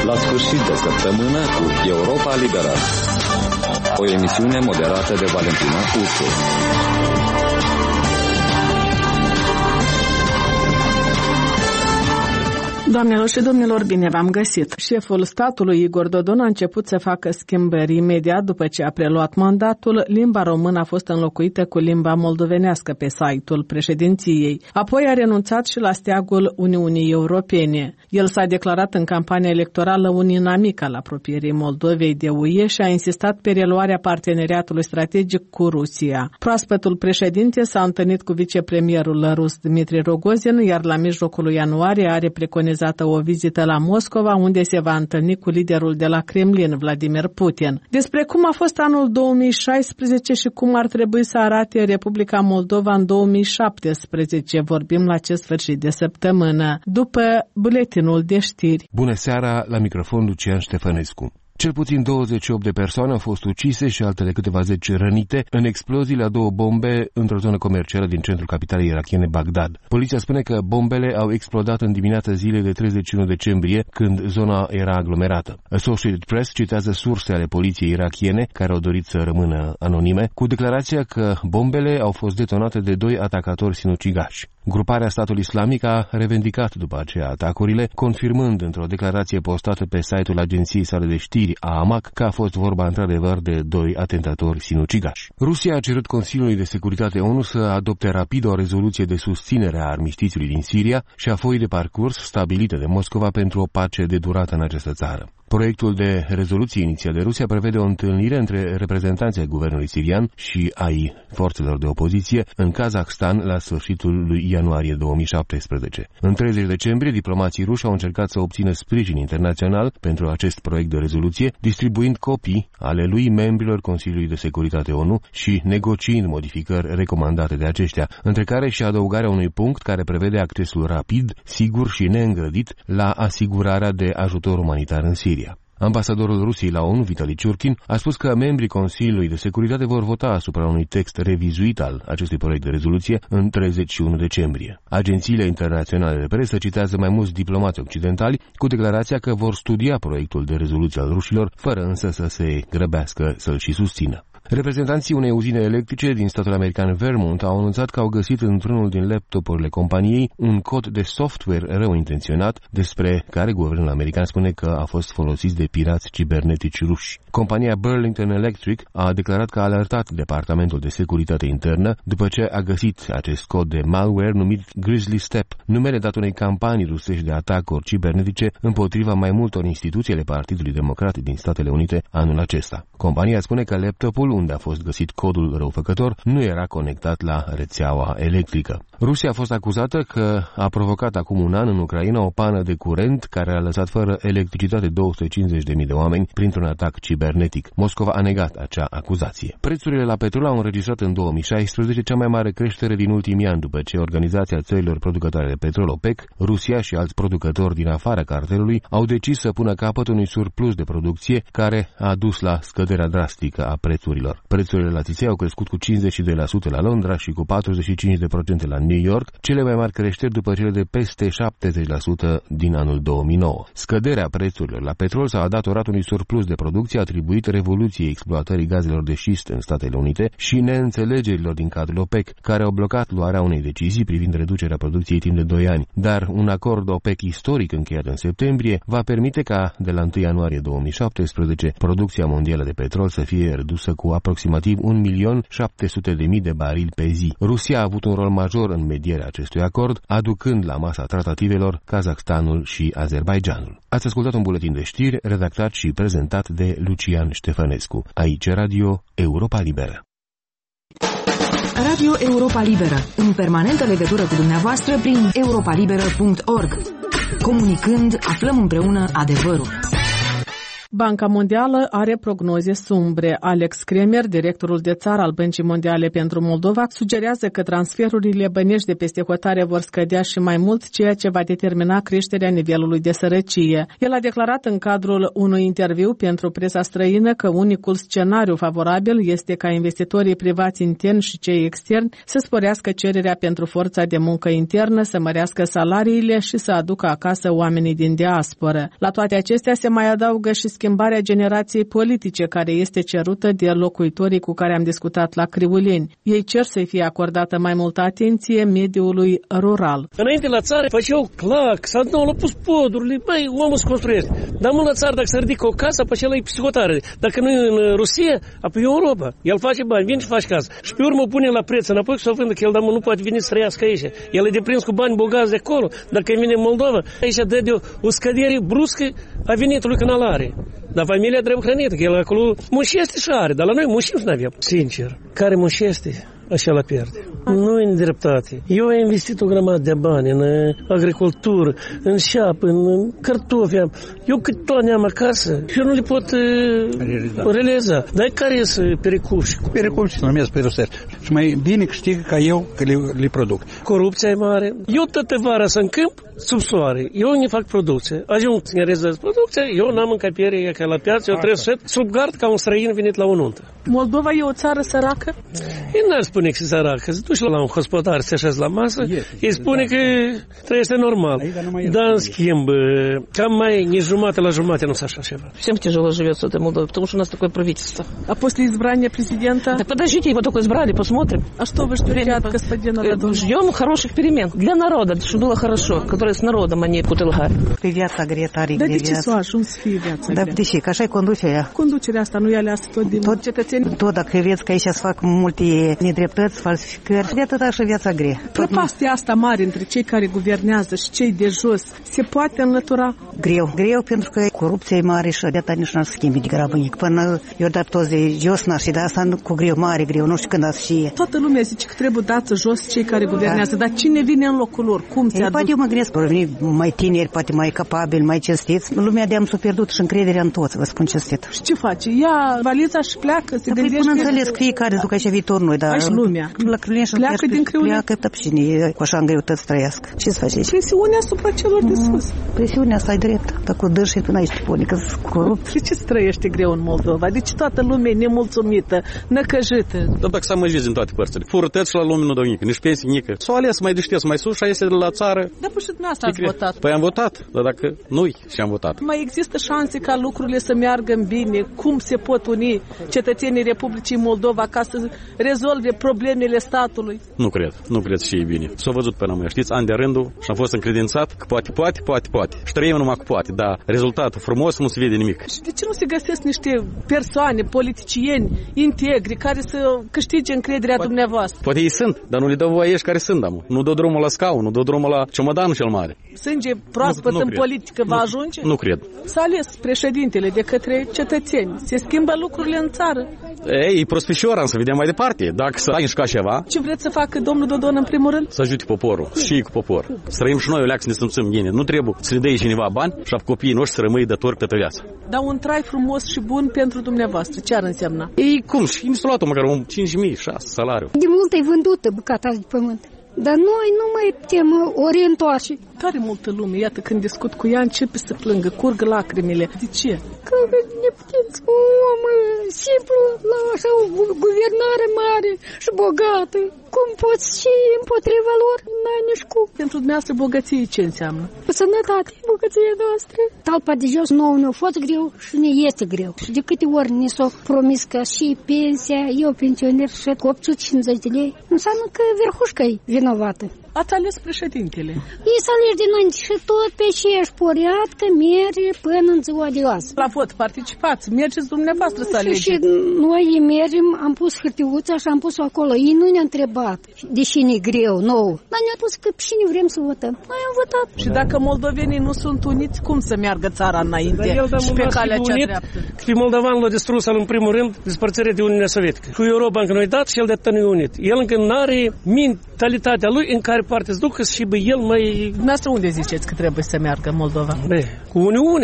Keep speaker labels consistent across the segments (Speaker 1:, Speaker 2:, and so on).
Speaker 1: la sfârșit de săptămână cu Europa Liberă. O emisiune moderată de Valentina Puțu.
Speaker 2: Doamnelor și domnilor, bine v-am găsit. Șeful statului Igor Dodon a început să facă schimbări imediat după ce a preluat mandatul. Limba română a fost înlocuită cu limba moldovenească pe site-ul președinției. Apoi a renunțat și la steagul Uniunii Europene. El s-a declarat în campania electorală un inamic al apropierii Moldovei de UE și a insistat pe reluarea parteneriatului strategic cu Rusia. Proaspătul președinte s-a întâlnit cu vicepremierul rus Dmitri Rogozin, iar la mijlocul lui ianuarie are preconizat o vizită la Moscova, unde se va întâlni cu liderul de la Kremlin, Vladimir Putin. Despre cum a fost anul 2016 și cum ar trebui să arate Republica Moldova în 2017 vorbim la acest sfârșit de săptămână, după buletinul de știri.
Speaker 3: Bună seara, la microfon Lucian Ștefănescu. Cel puțin 28 de persoane au fost ucise și altele câteva zeci rănite în exploziile a două bombe într-o zonă comercială din centrul capitalei irakiene Bagdad. Poliția spune că bombele au explodat în dimineața zilei de 31 decembrie, când zona era aglomerată. Associated Press citează surse ale poliției irakiene, care au dorit să rămână anonime, cu declarația că bombele au fost detonate de doi atacatori sinucigași. Gruparea Statului Islamic a revendicat după aceea atacurile, confirmând într-o declarație postată pe site-ul agenției sale de știri AMAC că a fost vorba într-adevăr de doi atentatori sinucigași. Rusia a cerut Consiliului de Securitate ONU să adopte rapid o rezoluție de susținere a armistițiului din Siria și a foii de parcurs stabilită de Moscova pentru o pace de durată în această țară. Proiectul de rezoluție inițial de Rusia prevede o întâlnire între reprezentanții ai guvernului sirian și ai forțelor de opoziție în Kazahstan la sfârșitul lui ianuarie 2017. În 30 decembrie, diplomații ruși au încercat să obțină sprijin internațional pentru acest proiect de rezoluție, distribuind copii ale lui membrilor Consiliului de Securitate ONU și negociind modificări recomandate de aceștia, între care și adăugarea unui punct care prevede accesul rapid, sigur și neîngrădit la asigurarea de ajutor umanitar în Siria. Ambasadorul Rusiei la ONU, Vitali Ciurkin, a spus că membrii Consiliului de Securitate vor vota asupra unui text revizuit al acestui proiect de rezoluție în 31 decembrie. Agențiile internaționale de presă citează mai mulți diplomați occidentali cu declarația că vor studia proiectul de rezoluție al rușilor, fără însă să se grăbească să-l și susțină. Reprezentanții unei uzine electrice din statul american Vermont au anunțat că au găsit într-unul din laptopurile companiei un cod de software rău intenționat, despre care guvernul american spune că a fost folosit de pirați cibernetici ruși. Compania Burlington Electric a declarat că a alertat Departamentul de Securitate Internă după ce a găsit acest cod de malware numit Grizzly Step, numele dat unei campanii rusești de atacuri cibernetice împotriva mai multor instituții ale Partidului Democrat din Statele Unite anul acesta. Compania spune că laptopul unde a fost găsit codul răufăcător nu era conectat la rețeaua electrică. Rusia a fost acuzată că a provocat acum un an în Ucraina o pană de curent care a lăsat fără electricitate 250.000 de oameni printr-un atac cibernetic. Moscova a negat acea acuzație. Prețurile la petrol au înregistrat în 2016 cea mai mare creștere din ultimii ani, după ce Organizația Țărilor Producătoare de Petrol OPEC, Rusia și alți producători din afara cartelului au decis să pună capăt unui surplus de producție care a dus la scăderea drastică a prețurilor. Prețurile la țiței au crescut cu 52% la Londra și cu 45% la New York, cele mai mari creșteri după cele de peste 70% din anul 2009. Scăderea prețurilor la petrol s-a datorat unui surplus de producție atribuit revoluției exploatării gazelor de șist în Statele Unite și neînțelegerilor din cadrul OPEC, care au blocat luarea unei decizii privind reducerea producției timp de 2 ani. Dar un acord OPEC istoric încheiat în septembrie va permite ca, de la 1 ianuarie 2017, producția mondială de petrol să fie redusă cu aproximativ 1.700.000 de barili pe zi. Rusia a avut un rol major în medierea acestui acord, aducând la masa tratativelor Kazahstanul și Azerbaidjanul. Ați ascultat un buletin de știri redactat și prezentat de Lucian Ștefănescu. Aici Radio Europa Liberă.
Speaker 4: Radio Europa Liberă, în permanentă legătură cu dumneavoastră prin europalibera.org. Comunicând, aflăm împreună adevărul.
Speaker 2: Banca Mondială are prognoze sumbre. Alex Kremer, directorul de țară al Băncii Mondiale pentru Moldova, sugerează că transferurile bănești de peste hotare vor scădea și mai mult, ceea ce va determina creșterea nivelului de sărăcie. El a declarat în cadrul unui interviu pentru presa străină că unicul scenariu favorabil este ca investitorii privați interni și cei externi să sporească cererea pentru forța de muncă internă, să mărească salariile și să aducă acasă oamenii din diasporă. La toate acestea se mai adaugă și schimbarea generației politice care este cerută de locuitorii cu care am discutat la Crivuleni. Ei cer să-i fie acordată mai multă atenție mediului rural.
Speaker 5: Înainte la țară făceau clac, s-au pus podurile, băi, omul se construiește. Dar mult la țară, dacă se ridică o casă, pe acela e psihotare. Dacă nu e în Rusia, apoi e Europa. El face bani, vine și face casă. Și pe urmă pune la preț înapoi că s-o vândă, că el nu poate veni să trăiască aici. El e deprins cu bani bogați de acolo. Dacă vine în Moldova, aici dă de o scădere bruscă a venitului canal are. Dar familia trebuie hrănită, că el acolo mușește și are, dar la noi mușim și n-avem. Sincer, care mușește, așa la pierde. Nu e nedreptate. Eu am investit o grămadă de bani în agricultură, în șapă, în cartofi. Eu cât toane am acasă și eu nu le pot realiza. Dar care sunt pericuși?
Speaker 6: Pericuși se numesc peruseri. Și mai bine câștigă ca eu că le produc.
Speaker 5: Corupția e mare. Eu toată vara sunt în câmp, sub soare. Eu ne fac producție. Ajung să ne realizez producția, eu n-am încăpiere ca la piață, eu trebuie să sub gard ca un străin venit la o nuntă.
Speaker 2: Moldova e o țară săracă?
Speaker 5: Ei n-ar spune că e săracă. Se duci la un hospodar, se așează la masă, ei spune că trăiește normal. Dar, în schimb, cam mai nici jumate la jumate nu s-așa ceva.
Speaker 7: Всем тяжело живется в этой Молдове, потому что у нас такое правительство.
Speaker 2: А после избрания президента?
Speaker 7: Да подождите, его только избрали, посмотрим.
Speaker 2: А что вы ждете от господина Радона?
Speaker 7: Ждем хороших перемен для народа, чтобы было хорошо, которые с народом, а не Путилгар.
Speaker 8: Pe viața grea, tare
Speaker 2: Dar
Speaker 8: grea.
Speaker 2: de ce s-a ajuns să fie viața
Speaker 8: Dar
Speaker 2: grea?
Speaker 8: de ce? Că așa e conducerea.
Speaker 2: Conducerea asta nu e aleasă tot din cetățenii?
Speaker 8: Tot dacă vedeți că aici se fac multe nedreptăți, falsificări, de atât așa viața grea.
Speaker 2: Prăpastia asta mare între cei care guvernează și cei de jos se poate înlătura?
Speaker 8: Greu. Greu pentru că corupția e mare și de atât nici nu se schimbi de grabănic. Până eu dar toți de jos n-aș și de asta cu greu, mare greu, nu știu când ați și...
Speaker 2: Toată lumea zice că trebuie dați jos cei care guvernează, dar cine vine în locul lor? Cum se aduc?
Speaker 8: Poate eu mă gândesc, vor veni mai tineri, poate mai capabili, mai cinstiți. Lumea de-am s-a pierdut și încrederea în toți, vă spun cinstit.
Speaker 2: Și ce face? Ia valiza și pleacă, se gândește...
Speaker 8: Până înțeles că fiecare duc aici viitor noi, dar...
Speaker 2: Aici lumea.
Speaker 8: La Crivuleni și
Speaker 2: pleacă din Crivuleni.
Speaker 8: Pleacă tăpșini, cu așa în greutăți trăiască. Ce să faci aici?
Speaker 2: Presiunea asupra celor de sus.
Speaker 8: Presiunea asta e drept. Dar cu dârs și până aici te pune, că corupt.
Speaker 2: De ce se trăiește greu în Moldova? Deci toată lumea e nemulțumită, năcăjită.
Speaker 9: Dar dacă s-a măjiți din toate părțile. Furătăți și la lume nu dau nică, nici pensii nică. S-o ales mai deștept, mai sus și este de la țară.
Speaker 2: Dar păi și dumneavoastră ați votat.
Speaker 9: Păi am votat, dar dacă nu-i și am votat.
Speaker 2: Mai există șanse ca lucrurile să meargă în bine? Cum se pot uni cetățenii Republicii Moldova ca să rezolve problemele statului?
Speaker 9: Nu cred și e bine. S-a văzut până mă, știți, ani de rândul și am fost încredințat că poate. Și trăim numai cu poate, dar rezultatul frumos nu se vede nimic.
Speaker 2: Și de ce nu se găsesc niște persoane, politicieni, integri, care să câștige încrederea dumneavoastră?
Speaker 9: Poate ei sunt, dar nu le dau voie care sunt, am. Nu dau drumul la scaun, nu dau drumul la ciomodanul cel mare.
Speaker 2: Sânge proaspăt în politică va ajunge?
Speaker 9: Nu cred.
Speaker 2: S-a ales președintele de către cetățeni. Se schimbă lucrurile în țară.
Speaker 9: Ei, e prostișoara, să vedem mai departe. Dacă să ai ca ceva...
Speaker 2: Ce vreți să facă domnul Dodon în primul rând?
Speaker 9: Să ajute poporul și cu popor. Să trăim și noi o leac să ne simțim bine. Nu trebuie să le dea cineva bani și copiii noștri să rămâi datori toată viața.
Speaker 2: Dar un trai frumos și bun pentru dumneavoastră, ce ar însemna?
Speaker 9: Ei, cum? Și mi s-a luat măcar un 5.000, 6 salariu.
Speaker 10: De mult e vândută bucata de pământ. Dar noi nu mai putem orientoași.
Speaker 2: Tare multă lume, iată, când discut cu ea, începe să plângă, curg lacrimile. De ce?
Speaker 10: Că ne putem un om simplu la așa o guvernare mare și bogată. Cum poți și împotriva lor? N-ai nici cum.
Speaker 2: Pentru dumneavoastră bogăție ce înseamnă?
Speaker 10: Sănătate, bogăția noastră. Talpa de jos nouă ne-a fost greu și ne este greu. Și de câte ori ne s-a promis că și pensia, eu pensioner și 850 de lei, înseamnă că verhușca e vinovată.
Speaker 2: Ați ales președintele.
Speaker 10: Ei s-a ales dinainte și tot pe și-și poreat că merge până în ziua de azi.
Speaker 2: La vot participați, mergeți dumneavoastră să alegeți.
Speaker 10: Și noi mergem, am pus hârtiuța și am pus-o acolo. Ei nu ne-a întrebat, deși ne-e greu, nou. Dar ne-a pus că cine vrem să votăm. Noi am votat.
Speaker 2: Și dacă moldovenii nu sunt uniți, cum să meargă țara înainte și pe calea cea dreaptă?
Speaker 5: Că pe moldovan l-a distrus în primul rând despărțirea de Uniunea Sovietică. Cu Europa încă nu-i dat și el de atât nu-i unit. El încă n-are mentalitatea lui în care parte să ducă și el mai...
Speaker 2: Dumneavoastră unde ziceți că trebuie să meargă Moldova?
Speaker 5: Cu Uniunea.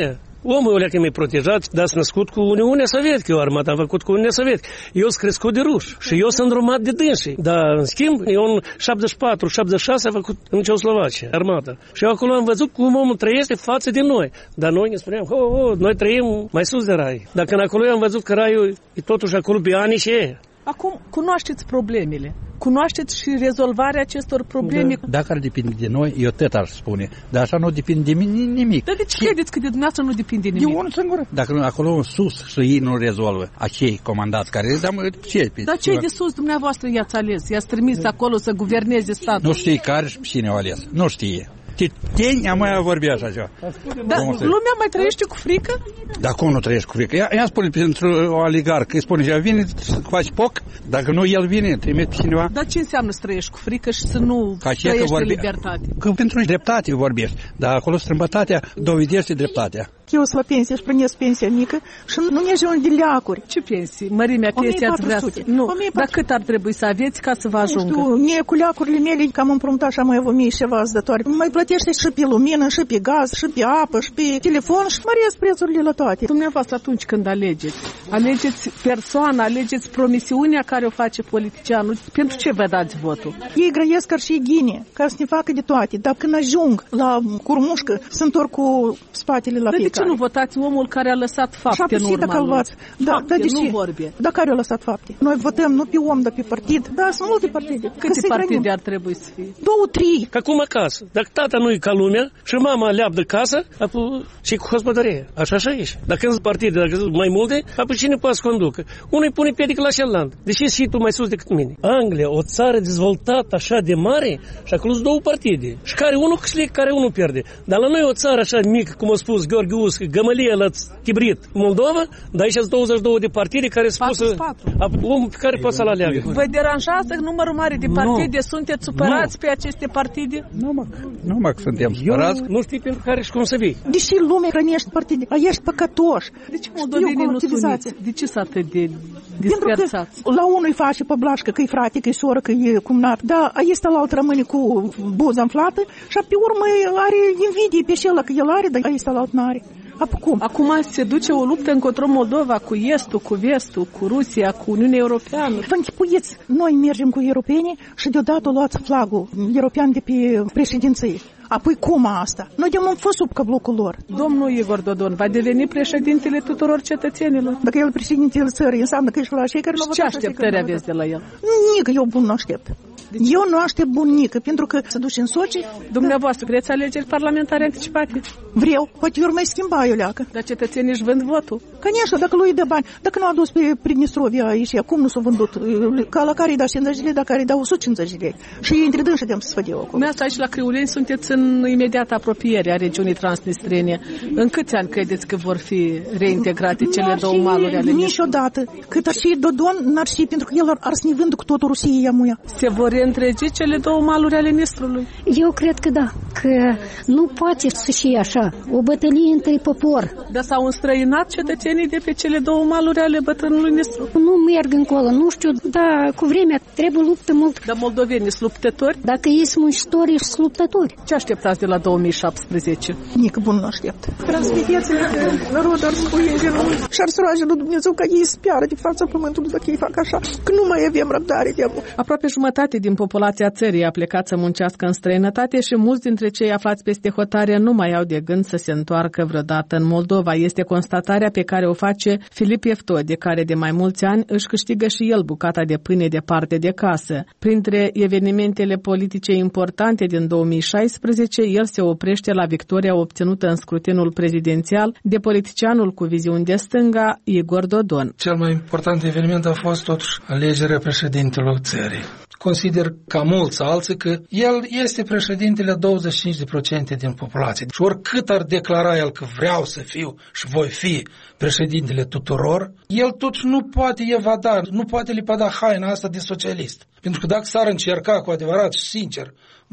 Speaker 5: Omul ăla că mi-e protejat, dar s-a născut cu Uniunea Sovietică, eu armata a făcut cu Uniunea Sovietică. Eu sunt crescut de ruși și eu sunt îndrumat de dânsii. Dar, în schimb, eu în 74-76 a făcut în Ceoslovacia, armata. Și eu acolo am văzut cum omul trăiește față de noi. Dar noi ne spuneam, noi trăim mai sus de rai. Dacă în acolo eu am văzut că raiul e totuși acolo pe ani și ei.
Speaker 2: Acum, cunoașteți problemele. Cunoașteți și rezolvarea acestor probleme.
Speaker 6: Da. Dacă ar depinde de noi, eu tot aș spune. Dar așa nu depinde de nimic.
Speaker 2: Dar de ce credeți că de dumneavoastră nu depinde nimic?
Speaker 6: De unul singur. Dacă acolo în sus și ei nu rezolvă, acei comandați care le dăm, ce?
Speaker 2: Dar cei de sus dumneavoastră i-ați ales? I-ați trimis acolo să guverneze statul?
Speaker 6: Nu știe care și cine au ales. Nu știe. Teni am mai vorbit așa ceva.
Speaker 2: Dar lumea mai trăiește cu frică?
Speaker 6: Dar cum nu trăiești cu frică? Ea spune pentru o oligarh, că îi spune, ea vine, faci poc, dacă nu el vine, trimite pe cineva.
Speaker 2: Dar ce înseamnă să trăiești cu frică și să nu trăiești libertate?
Speaker 6: Că pentru dreptate vorbești, dar acolo strâmbătatea dovedește dreptatea.
Speaker 11: Eu sunt la pensie și primesc pensia mică și nu ne ajung de leacuri.
Speaker 2: Ce pensii? Mărimea pensia ați vrea să... Nu, dar cât ar trebui să aveți ca să vă ajungă?
Speaker 11: Nu știu, cu leacurile mele, că am împrumutat și am mai avut mii și ceva zdătoare. Mai plătește și pe lumină, și pe gaz, și pe apă, și pe telefon și măresc prețurile la toate.
Speaker 2: Dumneavoastră atunci când alegeți persoana, alegeți promisiunea care o face politicianul. Pentru ce vă dați votul?
Speaker 11: Ei grăiesc ca și ghine, ca să ne facă de toate. Dar când ajung la curmușcă, se întorc cu spatele la fiecare.
Speaker 2: De ce nu votați omul care a lăsat fapte în urma lui?
Speaker 11: Da, de ce? Dar care a lăsat fapte? Noi votăm nu pe om, dar pe partid. Da, sunt multe partide.
Speaker 2: Câte partide ar trebui să fie?
Speaker 11: 2-3.
Speaker 5: Ca cum acasă. Dacă tata nu e ca lumea și mama leapă de casă, apoi și cu hospodărie. Așa ești. Dacă sunt partide, dacă sunt mai multe, apoi cine poate să conducă? Unul îi pune piedică la celălalt. Deși și tu mai sus decât mine. Anglia, o țară dezvoltată așa de mare, și acolo sunt 2 partide. Și care unul câștigă, care unul pierde. Dar la noi o țară așa mică, cum a spus Gheorghe Uscă, gămălie la Tibrit, Moldova, dar aici sunt 22 de partide care sunt spus omul pe care poate să-l aleagă.
Speaker 2: Vă deranjează numărul mare de partide? Sunteți supărați pe aceste partide?
Speaker 6: Nu mă suntem supărați.
Speaker 5: Nu știi pentru care și cum să vii.
Speaker 11: Deși lumea hrănește partide, a ești păcătoși.
Speaker 2: De ce moldovenii nu suniți? De ce s-a atât de dispersați?
Speaker 11: Pentru că la unul îi face pe blașcă că e frate, că e soră, că e cumnat. Da, este la alt rămâne cu buza înflată și pe urmă are invidie pe șela că el are, dar este la alt n-are.
Speaker 2: Acum se duce o luptă încotro Moldova cu estul, cu vestul, cu Rusia, cu Uniunea Europeană.
Speaker 11: Vă închipuiți, noi mergem cu europenii și deodată luați flagul european de pe președinție. Apoi cum asta? Noi de-am fost sub căblucul lor.
Speaker 2: Domnul Igor Dodon va deveni președintele tuturor cetățenilor.
Speaker 11: Dacă el președintele țării, înseamnă că ești la cei care nu
Speaker 2: ce așteptări aveți de la el?
Speaker 11: Nică, eu bun nu aștept. Eu nu aștept bunică, pentru că se duce în Sochi.
Speaker 2: Dumneavoastră, vreți alegeri parlamentare anticipate?
Speaker 11: Vreau, poate eu mai schimba, Iuleacă.
Speaker 2: Dar cetățenii își vând votul.
Speaker 11: Конечно, dacă lui dă bani. Dacă nu a dus pe Pridnistrovia aici, cum nu s-a vândut? Ca la care îi dau 50 de lei, dacă îi dau 150 de lei. Și ei între dânsă de-am să sfădeau acolo.
Speaker 2: Dumneavoastră aici la Criuleni sunteți în imediată apropiere a regiunii Transnistrene. În câți ani credeți că vor fi reintegrate cele 2 maluri ale
Speaker 11: niciodată. Cât ar și Dodon, n-ar și, pentru că el ar să ne vândă cu totul Rusiei amuia.
Speaker 2: Se vor reîntregi cele 2 maluri ale Nistrului?
Speaker 10: Eu cred că da, că nu poate să fie așa. O bătălie între popor.
Speaker 2: Dar s-au înstrăinat cetățenii de pe cele 2 maluri ale bătrânului Nistru?
Speaker 10: Nu merg încolo, nu știu, dar cu vremea trebuie luptă mult.
Speaker 2: Dar moldovenii sunt luptători?
Speaker 10: Dacă ei sunt muncitori, sunt luptători.
Speaker 2: Ce așteptați de la 2017?
Speaker 11: Nici bun nu aștept. Transmiteți-le că narod ar spune în genul și ar să roage lui Dumnezeu ca ei spiară de fața pământului dacă ei fac așa, că nu mai avem răbdare de amor.
Speaker 2: Aproape jumătate din populația țării a plecat să muncească în străinătate și mulți dintre cei aflați peste hotare nu mai au de gând să se întoarcă vreodată în Moldova. Este constatarea pe care o face Filip Eftode, care de mai mulți ani își câștigă și el bucata de pâine departe de casă. Printre evenimentele politice importante din 2016, el se oprește la victoria obținută în scrutinul prezidențial de politicianul cu viziuni de stânga, Igor Dodon.
Speaker 12: Cel mai important eveniment a fost totuși alegerea președintelui țării. Consider ca mulți alții că el este președintele 25% din populație. Și oricât ar declara el că vreau să fiu și voi fi președintele tuturor, el totuși nu poate evada, nu poate lepăda haina asta de socialist. Pentru că dacă s-ar încerca cu adevărat și sincer,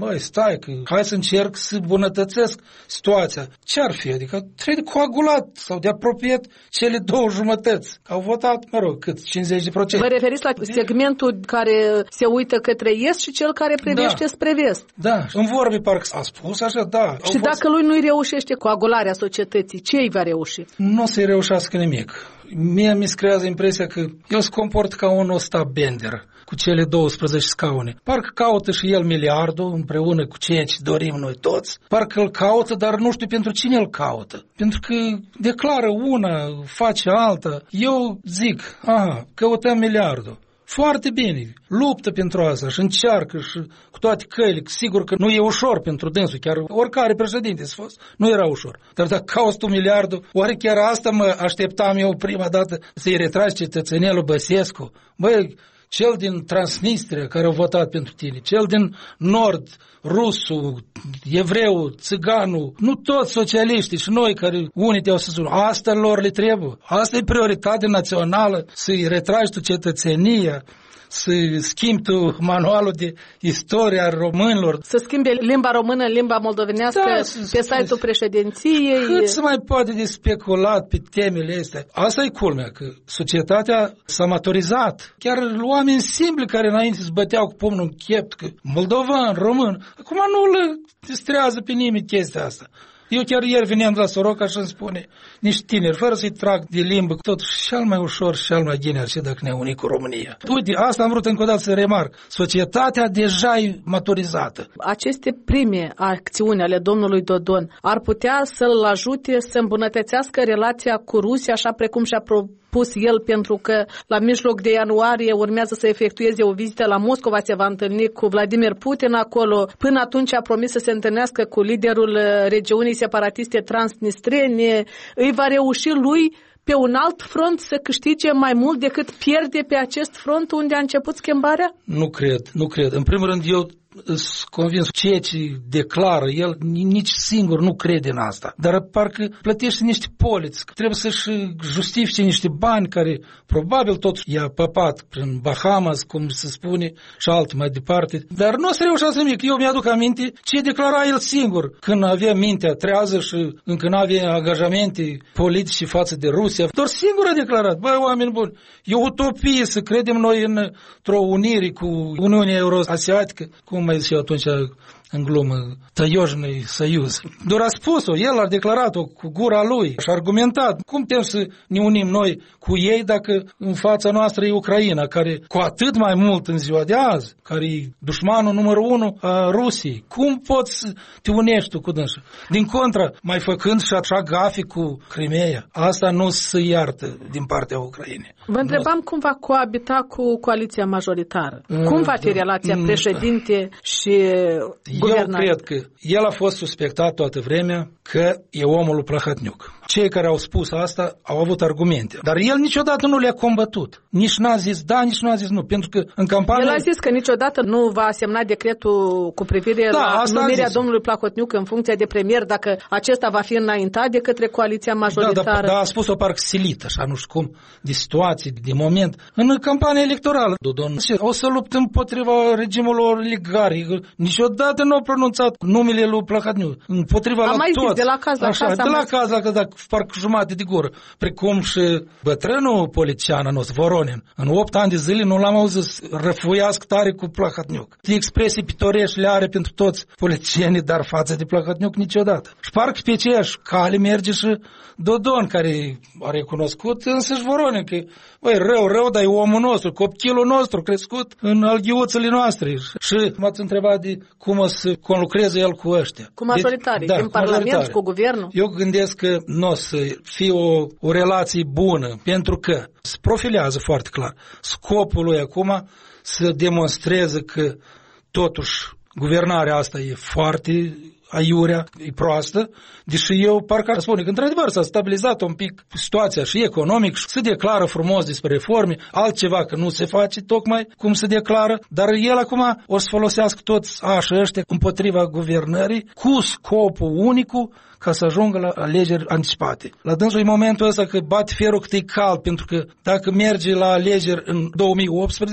Speaker 12: Măi, stai, că hai să încerc să bunătățesc situația. Ce-ar fi? Adică trebuie de coagulat sau de apropiat cele două jumătăți. Au votat, mă rog, cât? 50%.
Speaker 2: Vă referiți la segmentul care se uită către est și cel care privește spre vest.
Speaker 12: Da, în vorbe parcă a spus așa, da.
Speaker 2: Și dacă lui nu-i reușește coagularea societății, ce îi va reuși?
Speaker 12: Nu o să-i reușească nimic. Mie mi se creează impresia că el se comportă ca un Ostap Bender cu cele 12 scaune. Parcă caută și el miliardul împreună cu ceea ce dorim noi toți. Parcă îl caută, dar nu știu pentru cine îl caută. Pentru că declară una, face alta. Eu zic, căutăm miliardul. Foarte bine, luptă pentru asta și încearcă și cu toate căile. Sigur că nu e ușor pentru dânsul, chiar oricare președinte s-a fost, nu era ușor. Dar dacă cauți tu miliardul, oare chiar asta mă așteptam eu prima dată să-i retragi cetățenia lui Băsescu? Băi, cel din Transnistria care a votat pentru tine, cel din Nord, rusul, evreu, țiganul, nu toți socialiștii și noi care unii te-au spus, asta lor le trebuie. Asta e prioritate națională, să-i retragi tu cetățenia, să schimbi tu manualul de istoria românilor.
Speaker 2: Să schimbe limba română în limba moldovenească pe site-ul președinției.
Speaker 12: Cât se mai poate de speculat pe temele astea? Asta e culmea, că societatea s-a maturizat. Chiar oameni simpli care înainte se băteau cu pumnul în chiept, că moldovan, român, acum nu le distrează pe nimeni chestia asta. Eu chiar ieri veneam la Soroca și îmi spune niște tineri, fără să-i trag de limbă, totuși cel mai ușor și cel mai genial și dacă ne unit cu România. Uite, asta am vrut încă o dată să remarc. Societatea deja e maturizată.
Speaker 2: Aceste prime acțiuni ale domnului Dodon ar putea să-l ajute să îmbunătățească relația cu Rusia, așa precum și-a propus el, pentru că la mijloc de ianuarie urmează să efectueze o vizită la Moscova, se va întâlni cu Vladimir Putin acolo. Până atunci a promis să se întâlnească cu liderul regiunii separatiste transnistrene. Îi va reuși lui pe un alt front să câștige mai mult decât pierde pe acest front unde a început schimbarea?
Speaker 12: Nu cred. În primul rând, eu sunt convins ceea ce declară el, nici singur nu crede în asta. Dar parcă plătește niște poliți, trebuie să-și justifice niște bani care probabil tot i-a păpat prin Bahamas, cum se spune, și alt mai departe. Dar nu o să reușească nimic. Eu mi-aduc aminte ce declara el singur când avea mintea trează și încă nu avea angajamente politice față de Rusia. Doar singur a declarat, băi, oameni buni, e utopie să credem noi într-o unire cu Uniunea Euroasiatică, cum mai ziceau atunci în glumă, Tăiojnăi Săiuz. Doar a spus-o, el a declarat-o cu gura lui și a argumentat. Cum putem să ne unim noi cu ei dacă în fața noastră e Ucraina, care cu atât mai mult în ziua de azi, care e dușmanul numărul 1 a Rusiei. Cum poți să te unești tu cu dânsul? Din contră, mai făcând și așa gafi cu Crimea, asta nu se iartă din partea Ucrainei.
Speaker 2: Vă întrebam cum va coabita cu coaliția majoritară. Cum va fi relația președinte și guvernare?
Speaker 12: Eu cred că el a fost suspectat toată vremea că e omul lui Plahotniuc. Cei care au spus asta au avut argumente. Dar el niciodată nu le-a combătut. Nici n-a zis da, nici n-a zis nu. Pentru că în campanie...
Speaker 2: El a zis că niciodată nu va semna decretul cu privire la numirea domnului Plahotniuc în funcție de premier, dacă acesta va fi înaintat de către coaliția majoritară.
Speaker 12: Da, a spus-o parcă silit, așa, nu știu cum, de situații, de moment. În campania electorală, Dodon o să luptă împotriva regimului oligarhic. Niciodată nu a pronunțat numele lui Plahotniuc. Împotriva la toți.
Speaker 2: Zis, de la caz la
Speaker 12: așa,
Speaker 2: caz.
Speaker 12: De la caz la caz, parcă jumate de gură. Precum și bătrânul politician nostru, Voronin. În 8 ani de zile nu l-am auzit răfuiască tare cu Plahotniuc. Expresii pitorești le are pentru toți politicienii, dar față de Plahotniuc niciodată. Și parcă pe aceeași cale merge și Dodon, care a recunoscut însăși Voronin, că băi, rău, dar e omul nostru, copilul nostru crescut în alghiuțele noastre. Și m-ați întrebat de cum o să conlucreze el cu ăștia.
Speaker 2: Cu majoritarii, din Parlament, cu guvernul?
Speaker 12: Eu gândesc că nu o să fie o relație bună, pentru că se profilează foarte clar. Scopul lui acum să demonstreze că totuși guvernarea asta e foarte aiurea, e proastă, deși eu parcă spune că într-adevăr s-a stabilizat un pic situația și economic și se declară frumos despre reforme, altceva că nu se face tocmai cum se declară, dar el acum o să folosească toți așa ăștia împotriva guvernării cu scopul unicul ca să ajungă la alegeri anticipate. La dânsul e momentul ăsta că bate ferul cât e cald, pentru că dacă merge la alegeri în 2018,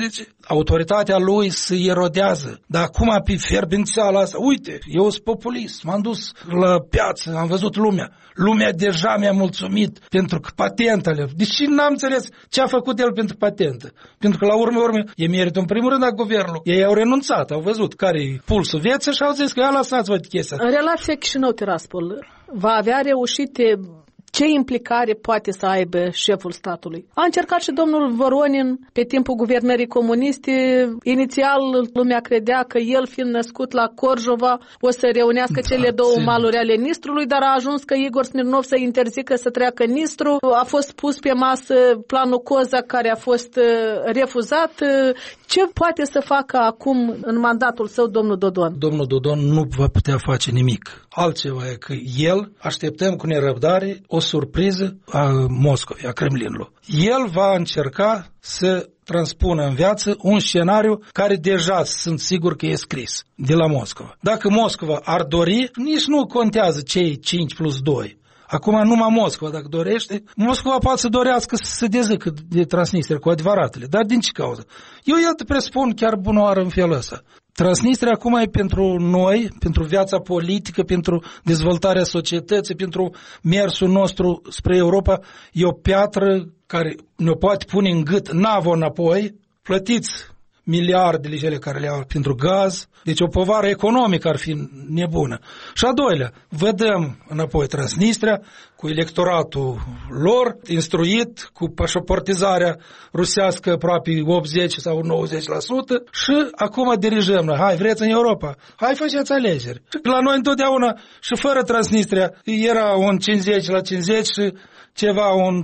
Speaker 12: autoritatea lui se erodează. Dar acum pe fierbințeala asta, uite, eu sunt populist, m-am dus la piață, am văzut lumea. Lumea deja mi-a mulțumit pentru că patentele. Deși n-am înțeles ce a făcut el pentru patentă. Pentru că la urmă e meritul în primul rând a guvernului. Ei au renunțat, au văzut care-i pulsul vieții și au zis că ia lăsați-vă chestia.
Speaker 2: În relația Chișinău-Tiraspol va avea reușite. Ce implicare poate să aibă șeful statului? A încercat și domnul Voronin pe timpul guvernării comuniste. Inițial lumea credea că el, fiind născut la Corjova, o să reunească cele două maluri ale Nistrului, dar a ajuns că Igor Smirnov să interzică să treacă Nistru. A fost pus pe masă planul Coza, care a fost refuzat. Ce poate să facă acum în mandatul său domnul Dodon?
Speaker 12: Domnul Dodon nu va putea face nimic. Altceva e că el, așteptăm cu nerăbdare o surpriză a Moscovei, a Kremlinului. El va încerca să transpună în viață un scenariu care deja sunt sigur că e scris de la Moscova. Dacă Moscova ar dori, nici nu contează cei 5+2. Acum numai Moscova, dacă dorește, Moscova poate să dorească să se dezâcă de Transnistria cu adevăratele. Dar din ce cauză? Eu te presupun chiar bunoară în felul ăsta. Transnistria acum e pentru noi, pentru viața politică, pentru dezvoltarea societății, pentru mersul nostru spre Europa. E o piatră care ne poate pune în gât navă înapoi. Plătiți miliardele cele care le au pentru gaz, deci o povară economică ar fi nebună. Și a doilea, vedem înapoi Transnistria cu electoratul lor instruit, cu pașaportizarea rusească aproape 80 sau 90% și acum dirijăm noi. Hai, vreți în Europa? Hai, faceți alegeri. La noi întotdeauna și fără Transnistria era un 50/50 și ceva un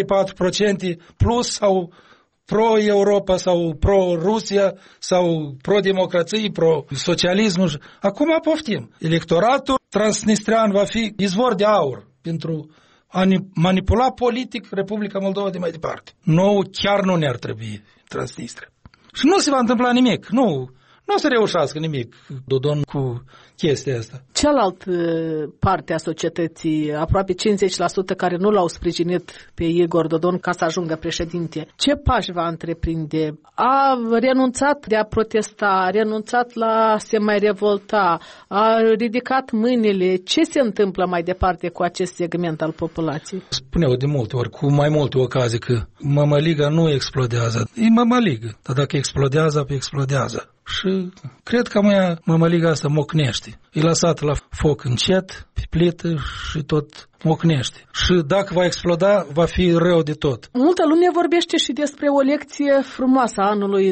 Speaker 12: 3-4% plus sau pro-Europa sau pro-Rusia sau pro-democrație, pro-socialism. Acum poftim. Electoratul transnistrian va fi izvor de aur pentru a manipula politic Republica Moldova de mai departe. Nou, chiar nu ne-ar trebui Transnistria. Și nu se va întâmpla nimic. Nu o să reușească nimic Dodon cu chestia asta.
Speaker 2: Cealaltă parte a societății, aproape 50% care nu l-au sprijinit pe Igor Dodon ca să ajungă președinte, ce pași va întreprinde? A renunțat de a protesta, a renunțat la a se mai revolta, a ridicat mâinile. Ce se întâmplă mai departe cu acest segment al populației?
Speaker 12: Spuneau de multe ori, cu mai multe ocazii, că mămăliga nu explodează. E mămăligă, dar dacă explodează, explodează. Și cred că mămăliga asta mocnește. E lăsat la foc încet, pe plită și tot mocnește. Și dacă va exploda, va fi rău de tot.
Speaker 2: Multă lume vorbește și despre o lecție frumoasă a anului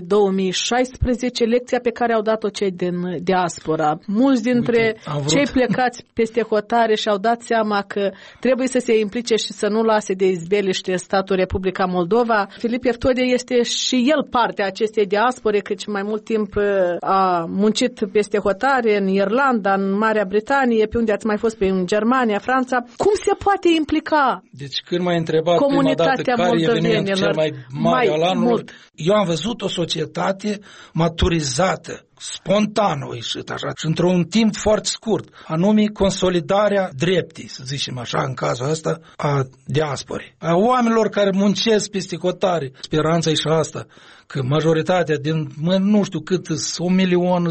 Speaker 2: 2016, lecția pe care au dat-o cei din diaspora. Mulți dintre cei plecați peste hotare și-au dat seama că trebuie să se implice și să nu lase de izbeliște statul Republica Moldova. Filip Eftode este și el parte a acestei diaspore, căci mai mult timp a muncit peste hotare în Irlanda, în Marea Britanie, pe unde ați mai fost, în Germania, Franța. Cum se poate implica?
Speaker 12: Deci când m-ai întrebat prima dată care e evenimentul cel mai mare al anului, eu am văzut o societate maturizată, spontană, ieșit așa, și într-un timp foarte scurt, anume consolidarea dreptii, să zicem așa, în cazul ăsta, a diasporei. A oamenilor care muncesc peste hotare. Speranța e și asta, că majoritatea din, nu știu cât, 1,5 milion,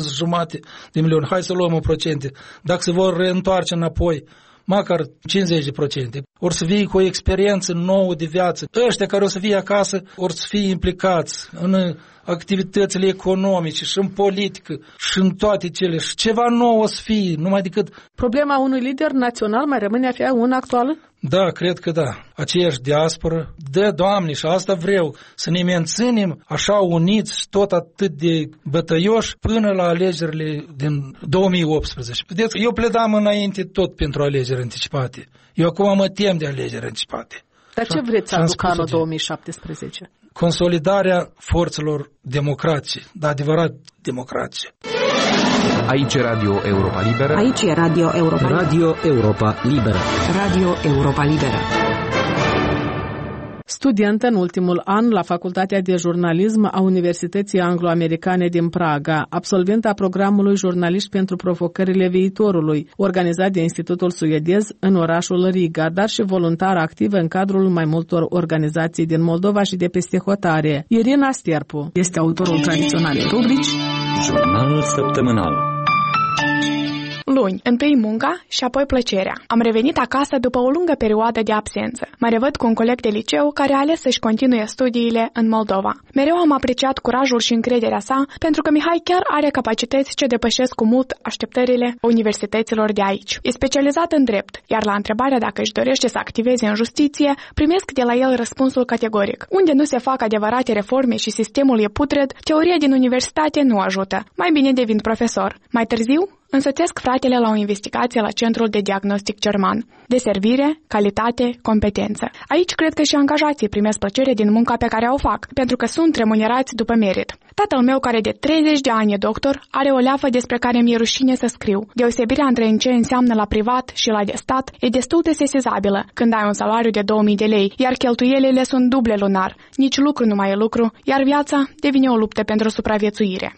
Speaker 12: hai să luăm în procente, dacă se vor reîntoarce înapoi, măcar 50%, ori să fie cu o experiență nouă de viață. Ăștia care o să fie acasă, ori să fie implicați în activitățile economice și în politică și în toate cele. Și ceva nou o să fie, numai decât...
Speaker 2: Problema unui lider național mai rămâne a fi una actuală?
Speaker 12: Da, cred că da. Aceeași diasporă, da, Doamne, și asta vreau, să ne menținem așa uniți, tot atât de bătăioși, până la alegerile din 2018. Vedeți, eu pledam înainte tot pentru alegeri anticipate. Eu acum mă tem de alegeri anticipate.
Speaker 2: Dar ce vreți să aducă anul 2017?
Speaker 12: Consolidarea forțelor democrației, de adevărat democrație.
Speaker 3: Aici e Radio Europa Liberă.
Speaker 4: Aici e Radio Europa Liberă.
Speaker 13: Radio Europa Liberă.
Speaker 4: Radio Europa Liberă.
Speaker 2: studentă în ultimul an la Facultatea de Jurnalism a Universității Anglo-Americane din Praga, absolventă a programului Jurnaliști pentru provocările viitorului, organizat de Institutul Suedez în orașul Riga, dar și voluntară activă în cadrul mai multor organizații din Moldova și de peste hotare. Irina Sterpu este autorul tradiționalei rubrici
Speaker 1: Jurnalul săptămânal.
Speaker 13: Luni, întâi munca și apoi plăcerea. Am revenit acasă după o lungă perioadă de absență. Mă revăd cu un coleg de liceu care a ales să-și continue studiile în Moldova. Mereu am apreciat curajul și încrederea sa, pentru că Mihai chiar are capacități ce depășesc cu mult așteptările universităților de aici. E specializat în drept, iar la întrebarea dacă își dorește să activeze în justiție, primesc de la el răspunsul categoric. Unde nu se fac adevărate reforme și sistemul e putred, teoria din universitate nu ajută. Mai bine devin profesor. Mai târziu, însoțesc fratele la o investigație la Centrul de Diagnostic German. Deservire, calitate, competență. Aici cred că și angajații primesc plăcere din munca pe care o fac, pentru că sunt remunerați după merit. Tatăl meu, care de 30 de ani e doctor, are o leafă despre care mi-e rușine să scriu. Deosebirea între ce înseamnă la privat și la de stat e destul de sesizabilă când ai un salariu de 2000 de lei, iar cheltuielile sunt duble lunar. Nici lucru nu mai e lucru, iar viața devine o luptă pentru supraviețuire.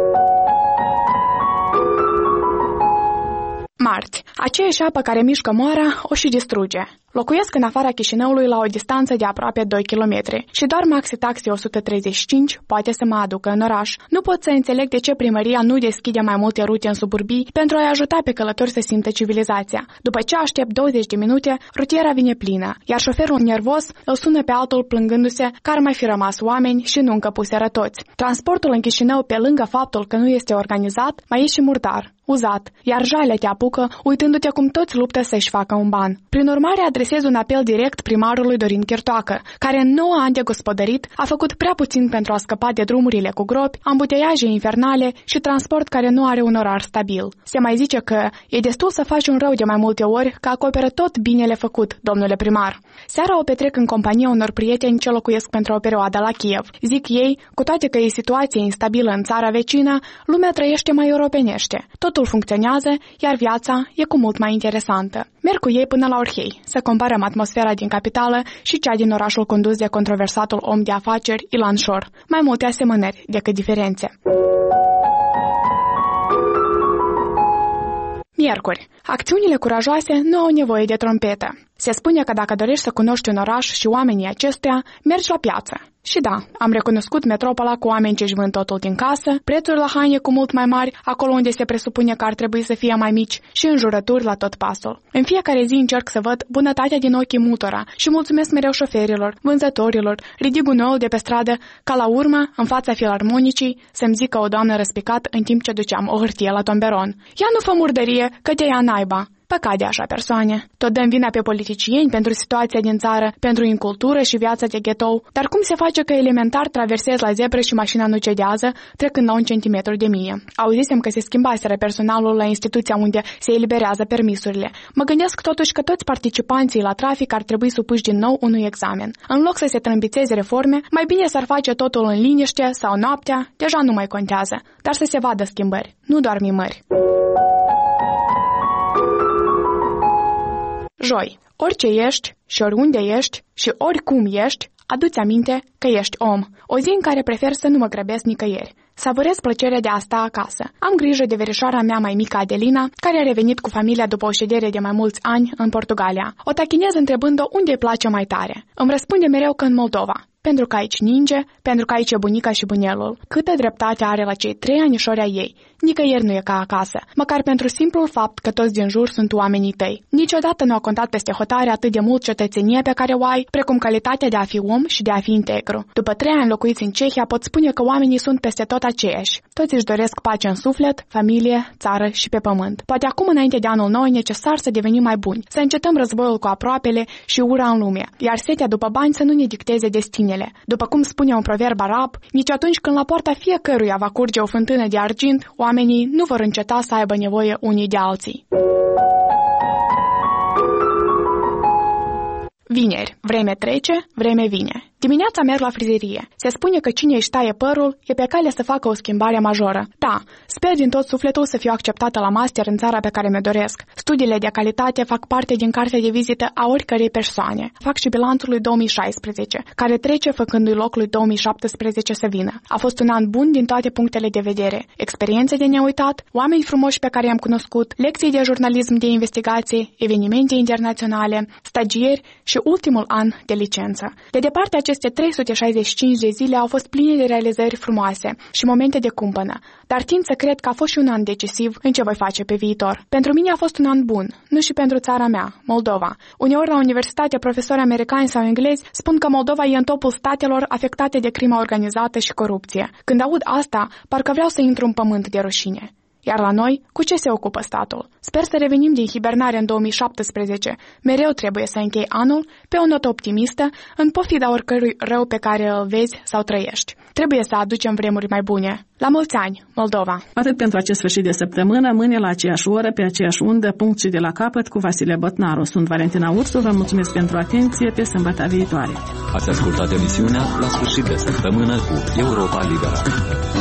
Speaker 13: Marți. Aceeași apă care mișcă moara o și distruge. Locuiesc în afara Chișinăului la o distanță de aproape 2 km și doar Maxi Taxi 135 poate să mă aducă în oraș. Nu pot să înțeleg de ce primăria nu deschide mai multe rute în suburbii pentru a-i ajuta pe călători să simtă civilizația. După ce aștept 20 de minute, rutiera vine plină, iar șoferul nervos îl sună pe altul plângându-se că ar mai fi rămas oameni și nu încăpuseră toți. Transportul în Chișinău, pe lângă faptul că nu este organizat, mai e și murdar, uzat, iar jalea te apucă uitându-te cum toți luptă să-și facă un ban. Prin urmare, adresez un apel direct primarului Dorin Chirtoacă, care în 9 ani de gospodărit a făcut prea puțin pentru a scăpa de drumurile cu gropi, ambuteiaje infernale și transport care nu are un orar stabil. Se mai zice că e destul să faci un rău de mai multe ori că acoperă tot binele făcut, domnule primar. Seara o petrec în compania unor prieteni ce locuiesc pentru o perioadă la Kiev. Zic ei, cu toate că e situație instabilă în țara vecină, lumea trăiește mai europenește. Totul funcționează, iar viața e cu mult mai interesantă. Merg cu ei până la Orhei, să comparăm atmosfera din capitală și cea din orașul condus de controversatul om de afaceri Ilan Șor. Mai multe asemănări decât diferențe. Miercuri. Acțiunile curajoase nu au nevoie de trompetă. Se spune că dacă dorești să cunoști un oraș și oamenii acestuia, mergi la piață. Și da, am recunoscut metropola cu oameni ce își vând totul din casă, prețuri la haine cu mult mai mari, acolo unde se presupune că ar trebui să fie mai mici, și înjurături la tot pasul. În fiecare zi încerc să văd bunătatea din ochii multora și mulțumesc mereu șoferilor, vânzătorilor, ridic gunoiul de pe stradă, ca la urmă, în fața filarmonicii, să-mi zică o doamnă răspicat în timp ce duceam o hârtie la tomberon. Ia nu fă murdărie, că te ia naiba. Păcat de așa persoane. Tot dăm vina pe politicieni pentru situația din țară, pentru incultură și viața de ghetou, dar cum se face că elementar traversez la zebră și mașina nu cedează, trecând la 1 centimetru de mine? Auzisem că se schimbaseră personalul la instituția unde se eliberează permisurile. Mă gândesc totuși că toți participanții la trafic ar trebui supuși din nou unui examen. În loc să se trâmbițeze reforme, mai bine s-ar face totul în liniște sau noaptea, deja nu mai contează, dar să se vadă schimbări, nu doar mimări. Joi. Orice ești și oriunde ești și oricum ești, adu-ți aminte că ești om. O zi în care prefer să nu mă grăbesc nicăieri. Savurez plăcerea de a sta acasă. Am grijă de verișoara mea mai mică Adelina, care a revenit cu familia după o ședere de mai mulți ani în Portugalia. O tachinez întrebând-o unde îi place mai tare. Îmi răspunde mereu că în Moldova. Pentru că aici ninge, pentru că aici e bunica și bunelul. Câtă dreptate are la cei 3 anișori ai ei. Nicăieri nu e ca acasă, măcar pentru simplul fapt că toți din jur sunt oamenii tăi. Niciodată nu a contat peste hotare atât de mult cetățenie pe care o ai, precum calitatea de a fi om și de a fi integru. După 3 ani locuiți în Cehia, pot spune că oamenii sunt peste tot aceiași. Toți își doresc pace în suflet, familie, țară și pe pământ. Poate acum, înainte de anul nou, e necesar să devenim mai buni, să încetăm războiul cu aproapele și ura în lume, iar setea după bani să nu ne dicteze destinele. După cum spune un proverb arab, nici atunci când la poarta fiecăruia va curge o fântână de argint, oamenii nu vor înceta să aibă nevoie unii de alții. Vineri. Vreme trece, vreme vine. Dimineața merg la frizerie. Se spune că cine își taie părul e pe cale să facă o schimbare majoră. Da, sper din tot sufletul să fiu acceptată la master în țara pe care mi-o doresc. Studiile de calitate fac parte din cartea de vizită a oricărei persoane. Fac și bilanțul lui 2016, care trece făcându-i loc lui 2017 să vină. A fost un an bun din toate punctele de vedere. Experiențe de neuitat, oameni frumoși pe care i-am cunoscut, lecții de jurnalism de investigații, evenimente internaționale, stagieri și ultimul an de licență. De departe, aceste 365 de zile au fost pline de realizări frumoase și momente de cumpănă, dar tind să cred că a fost și un an decisiv în ce voi face pe viitor. Pentru mine a fost un an bun, nu și pentru țara mea, Moldova. Uneori la universitate profesori americani sau englezi spun că Moldova e în topul statelor afectate de crimă organizată și corupție. Când aud asta, parcă vreau să intru în pământ de rușine. Iar la noi, cu ce se ocupă statul? Sper să revenim din hibernare în 2017. Mereu trebuie să închei anul pe o notă optimistă, în pofida oricărui rău pe care îl vezi sau trăiești. Trebuie să aducem vremuri mai bune. La mulți ani, Moldova!
Speaker 2: Atât pentru acest sfârșit de săptămână, mâine la aceeași oră, pe aceeași undă, punct și de la capăt, cu Vasile Botnaru. Sunt Valentina Ursu, vă mulțumesc pentru atenție, pe sâmbătă viitoare.
Speaker 1: Ați ascultat emisiunea La sfârșit de săptămână cu Europa Liberă.